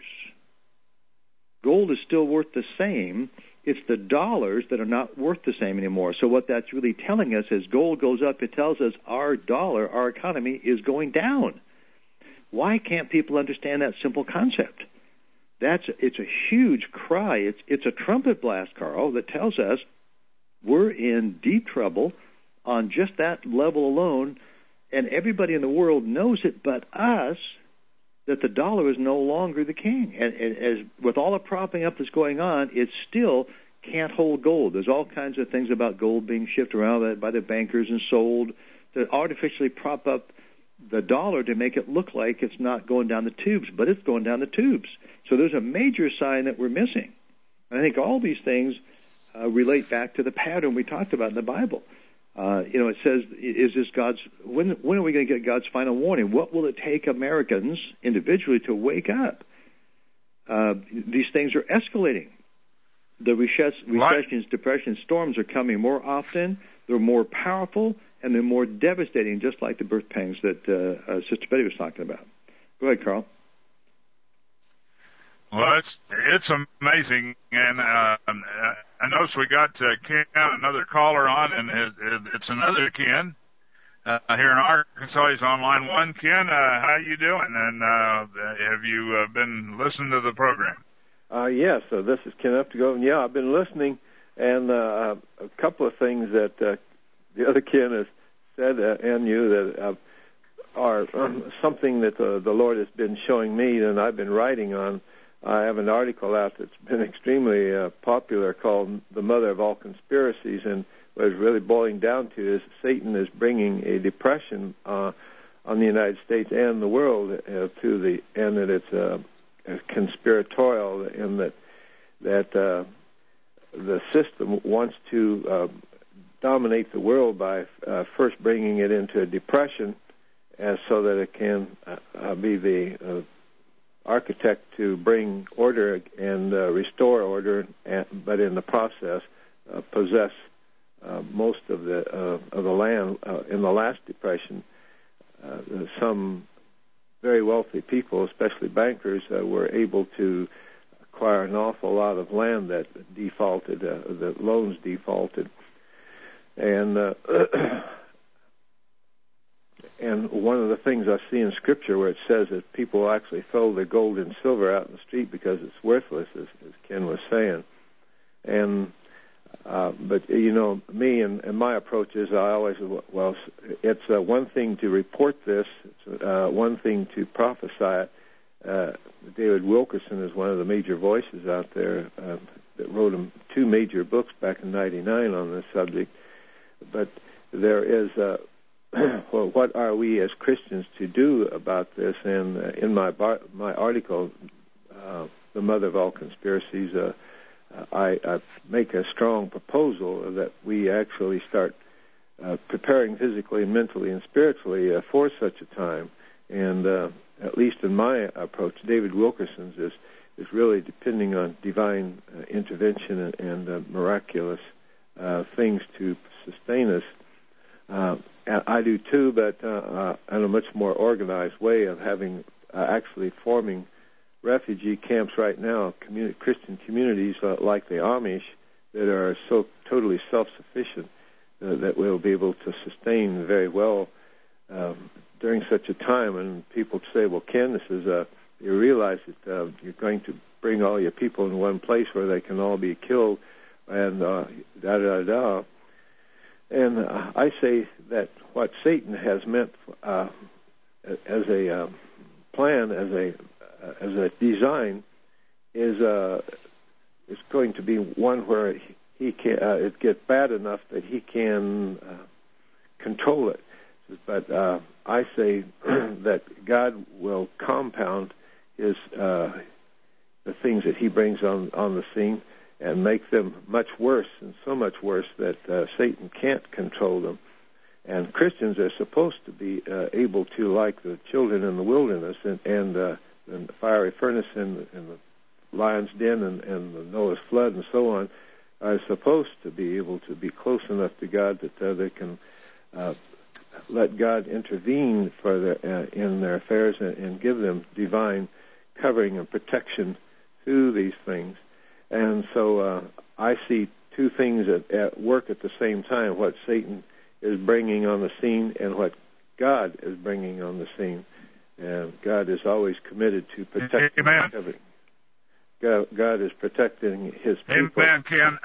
Gold is still worth the same. It's the dollars that are not worth the same anymore. So what that's really telling us is gold goes up. It tells us our dollar, our economy is going down. Why can't people understand that simple concept? It's a huge cry. It's a trumpet blast, Carl, that tells us we're in deep trouble on just that level alone, and everybody in the world knows it but us, that the dollar is no longer the king. And as with all the propping up that's going on, it still can't hold gold. There's all kinds of things about gold being shifted around by the bankers and sold to artificially prop up the dollar to make it look like it's not going down the tubes, but it's going down the tubes. So there's a major sign that we're missing. And I think all these things relate back to the pattern we talked about in the Bible. It says, "Is this God's? When are we going to get God's final warning? What will it take Americans individually to wake up?" These things are escalating. The recessions, depressions, storms are coming more often. They're more powerful and they're more devastating, just like the birth pangs that Sister Betty was talking about. Go ahead, Carl. Well, it's amazing, and I notice we got Ken, another caller on, and it's another Ken here in Arkansas. He's on line one. Ken, how you doing? And have you been listening to the program? Yes. So this is Ken Updegrove, and I've been listening, and a couple of things that the other Ken has said and you that are something that the Lord has been showing me, and I've been writing on. I have an article out that's been extremely popular called "The Mother of All Conspiracies," and what it's really boiling down to is Satan is bringing a depression on the United States and the world and that it's conspiratorial, in that the system wants to dominate the world by first bringing it into a depression, so that it can be the architect to bring order and restore order, but in the process possess most of the land. In the last depression, some very wealthy people, especially bankers, were able to acquire an awful lot of land that defaulted, the loans defaulted, and and one of the things I see in Scripture where it says that people actually throw their gold and silver out in the street because it's worthless, as Ken was saying. And but me and my approach is I always, it's one thing to report this, it's one thing to prophesy it. David Wilkerson is one of the major voices out there that wrote 2 major books back in '99 on this subject. But there is well, what are we as Christians to do about this? And in my article, "The Mother of All Conspiracies," I make a strong proposal that we actually start preparing physically, mentally, and spiritually for such a time. And at least in my approach, David Wilkerson's is really depending on divine intervention and miraculous things to sustain us. I do too, but in a much more organized way of having actually forming refugee camps right now, Christian communities like the Amish that are so totally self-sufficient that we'll be able to sustain very well during such a time. And people say, "Well, Ken, this is you realize that you're going to bring all your people in one place where they can all be killed," and da-da-da-da. And I say that what Satan has meant as a plan, as a design, is going to be one where he can it get bad enough that he can control it. But I say that God will compound his the things that he brings on the scene and make them much worse, and so much worse that Satan can't control them. And Christians are supposed to be able to, like the children in the wilderness and the fiery furnace and the lion's den and the Noah's flood and so on, are supposed to be able to be close enough to God that they can let God intervene in their affairs and give them divine covering and protection through these things. And so I see 2 things at work at the same time, what Satan is bringing on the scene and what God is bringing on the scene. And God is always committed to protecting everything. God is protecting his people. Amen, Ken.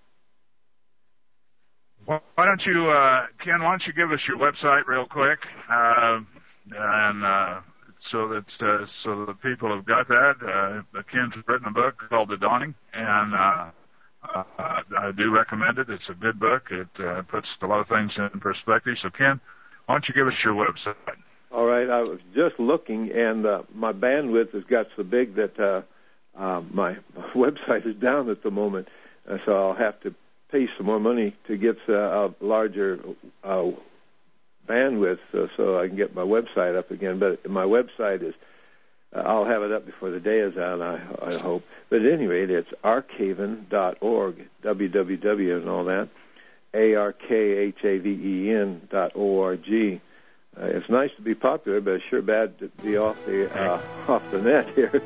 Why don't you, Ken, give us your website real quick? And so that people have got that. Ken's written a book called The Dawning, and I do recommend it. It's a good book. It puts a lot of things in perspective. So, Ken, why don't you give us your website? All right. I was just looking, and my bandwidth has got so big that my website is down at the moment, so I'll have to pay some more money to get a larger bandwidth so I can get my website up again. But my website is, I'll have it up before the day is out, I hope. But at any rate, it's arkhaven.org, www and all that, arkhaven.org. It's nice to be popular, but it's sure bad to be off the net here.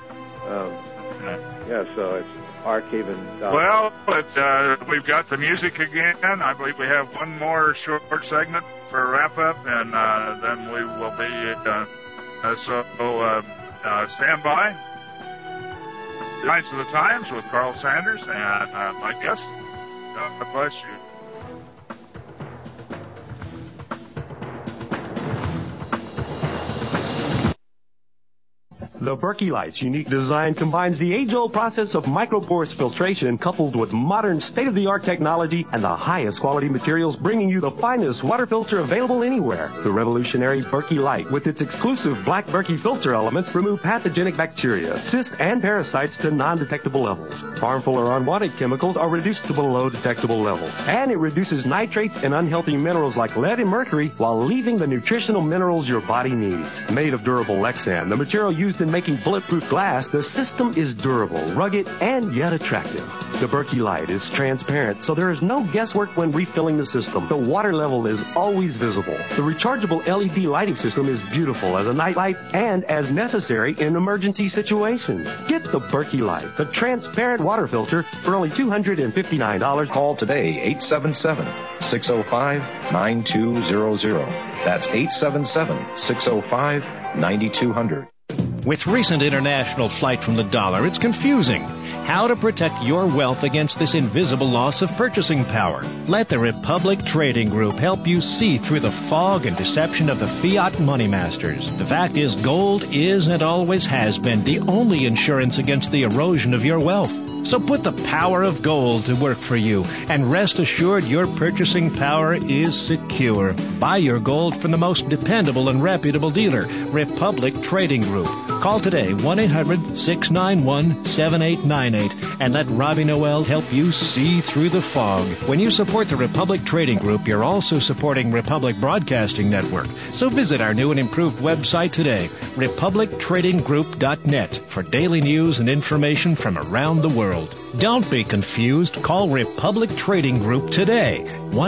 So it's arkhaven.org. Well, we've got the music again. I believe we have one more short segment for a wrap-up, and then we will be stand by. Knights of the Times with Carl Sanders and my guest. God bless you. The Berkey Light's unique design combines the age-old process of micropores filtration coupled with modern state-of-the-art technology and the highest quality materials, bringing you the finest water filter available anywhere. The revolutionary Berkey Light, with its exclusive black Berkey filter elements, remove pathogenic bacteria, cysts, and parasites to non-detectable levels. Harmful or unwanted chemicals are reduced to below detectable levels. And it reduces nitrates and unhealthy minerals like lead and mercury while leaving the nutritional minerals your body needs. Made of durable Lexan, the material used in making bulletproof glass, the system is durable, rugged, and yet attractive. The Berkey Light is transparent, so there is no guesswork when refilling the system. The water level is always visible. The rechargeable LED lighting system is beautiful as a night light and as necessary in emergency situations. Get the Berkey Light, the transparent water filter, for only $259. Call today, 877-605-9200. That's 877-605-9200. With recent international flight from the dollar, it's confusing. How to protect your wealth against this invisible loss of purchasing power. Let the Republic Trading Group help you see through the fog and deception of the fiat money masters. The fact is, gold is and always has been the only insurance against the erosion of your wealth. So put the power of gold to work for you and rest assured your purchasing power is secure. Buy your gold from the most dependable and reputable dealer, Republic Trading Group. Call today, 1-800-691-7898, and let Robbie Noel help you see through the fog. When you support the Republic Trading Group, you're also supporting Republic Broadcasting Network. So visit our new and improved website today, republictradinggroup.net, for daily news and information from around the world. Don't be confused. Call Republic Trading Group today,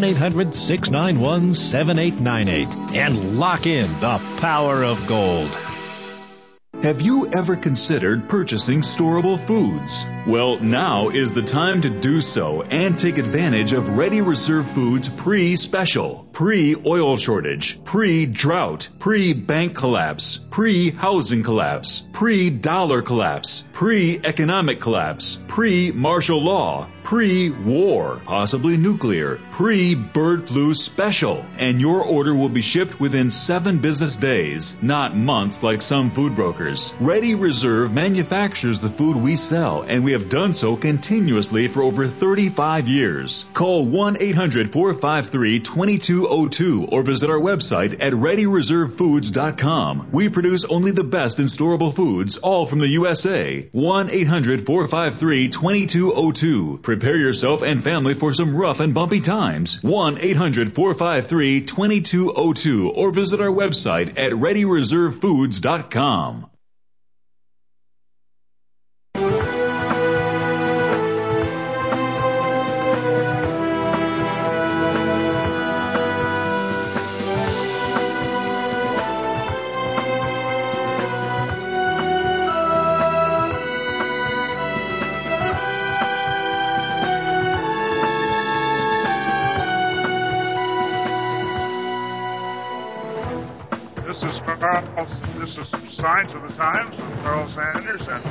1-800-691-7898, and lock in the power of gold. Have you ever considered purchasing storable foods? Well, now is the time to do so and take advantage of Ready Reserve Foods pre-special, pre-oil shortage, pre-drought, pre-bank collapse, pre-housing collapse, pre-dollar collapse, pre-economic collapse, pre-martial law, pre-war, possibly nuclear, pre-bird flu special. And your order will be shipped within 7 business days, not months like some food brokers. Ready Reserve manufactures the food we sell, and we have done so continuously for over 35 years. Call 1-800-453-2202 or visit our website at ReadyReserveFoods.com. We produce only the best in storable foods, all from the USA. 1-800-453-2202. Prepare yourself and family for some rough and bumpy times. 1-800-453-2202 or visit our website at ReadyReserveFoods.com. This is Signs of the Times with Carl Sanders and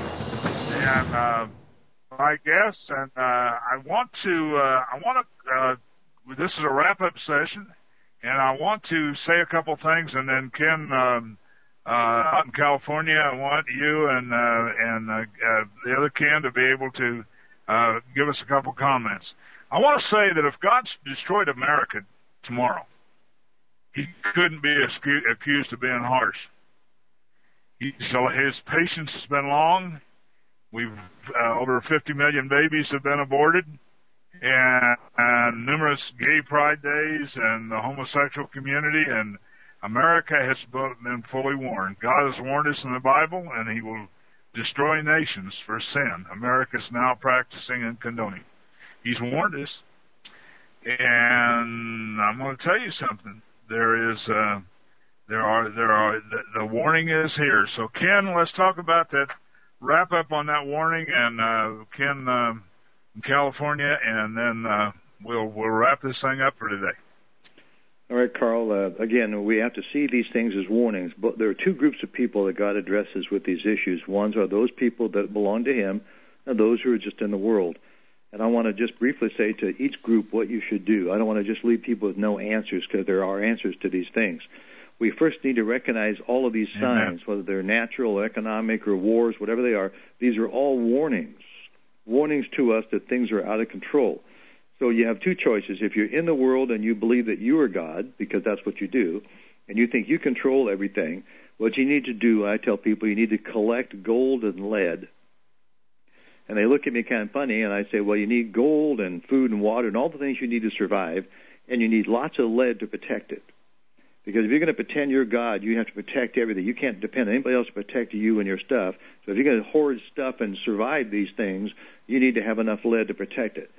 my guests, and I want to this is a wrap-up session, and I want to say a couple things, and then Ken out in California, I want you and the other Ken to be able to give us a couple comments. I want to say that if God destroyed America tomorrow, he couldn't be accused of being harsh. His patience has been long. Over 50 million babies have been aborted, and numerous gay pride days, and the homosexual community, and America has been fully warned. God has warned us in the Bible, and he will destroy nations for sin. America is now practicing and condoning. He's warned us. And I'm going to tell you something. The warning is here. So Ken, let's talk about that, wrap up on that warning, and Ken in California, and then we'll wrap this thing up for today. All right, Carl. Again, we have to see these things as warnings, but there are two groups of people that God addresses with these issues. Ones are those people that belong to him, and those who are just in the world. And I want to just briefly say to each group what you should do. I don't want to just leave people with no answers, because there are answers to these things. We first need to recognize all of these signs, whether they're natural, economic, or wars, whatever they are. These are all warnings to us that things are out of control. So you have two choices. If you're in the world and you believe that you are God, because that's what you do, and you think you control everything, what you need to do, I tell people, you need to collect gold and lead. And they look at me kind of funny, and I say, well, you need gold and food and water and all the things you need to survive, and you need lots of lead to protect it. Because if you're going to pretend you're God, you have to protect everything. You can't depend on anybody else to protect you and your stuff. So if you're going to hoard stuff and survive these things, you need to have enough lead to protect it.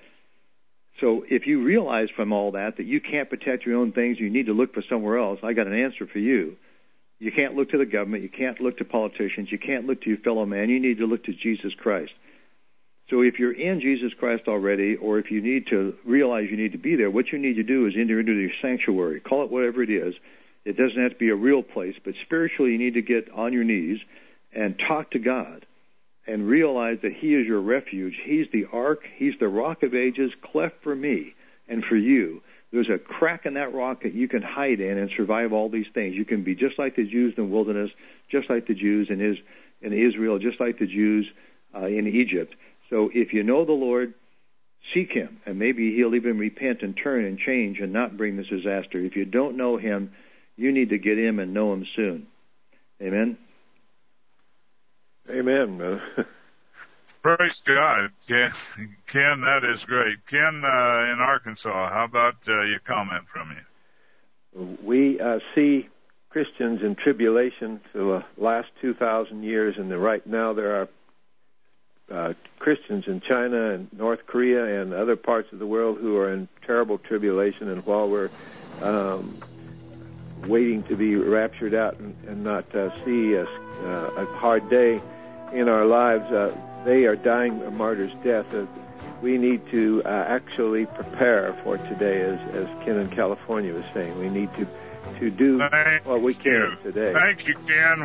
So if you realize from all that you can't protect your own things, you need to look for somewhere else, I got an answer for you. You can't look to the government. You can't look to politicians. You can't look to your fellow man. You need to look to Jesus Christ. So if you're in Jesus Christ already, or if you need to realize you need to be there, what you need to do is enter into your sanctuary. Call it whatever it is. It doesn't have to be a real place, but spiritually you need to get on your knees and talk to God and realize that he is your refuge. He's the ark. He's the rock of ages, cleft for me and for you. There's a crack in that rock that you can hide in and survive all these things. You can be just like the Jews in the wilderness, just like the Jews in Israel, just like the Jews in Egypt. So if you know the Lord, seek him, and maybe he'll even repent and turn and change and not bring this disaster. If you don't know him, you need to get him and know him soon. Amen? Amen. Praise God. Ken, that is great. Ken in Arkansas, how about your comment from you? We see Christians in tribulation for the last 2,000 years, and right now there are Christians in China and North Korea and other parts of the world who are in terrible tribulation, and while we're waiting to be raptured out and not see a hard day in our lives, they are dying a martyr's death. We need to actually prepare for today, as Ken in California was saying. We need to do what we can today. Thank you, Ken.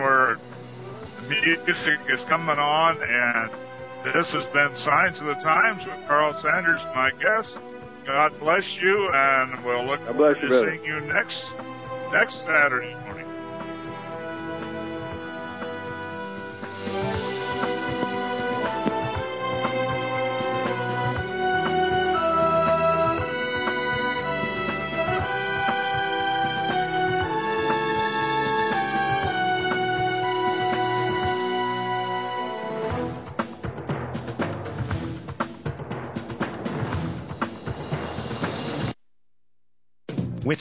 Music is coming on, and this has been Signs of the Times with Carl Sanders, my guest. God bless you, and we'll look forward to seeing you next Saturday morning.